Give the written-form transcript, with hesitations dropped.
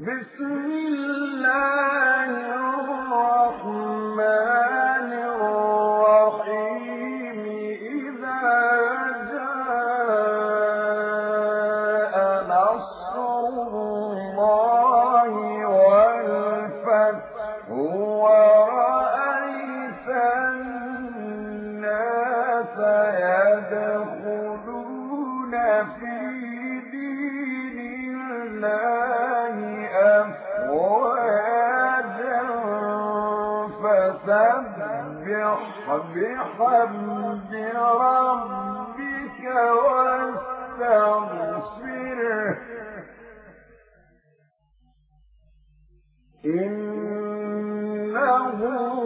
بسم الله الرحمن الرحيم إذا جاء نصر الله والفتح ورأيت الناس يدخلون في دين الله أفواجا فسبح بحمد ربك واستغفره إنه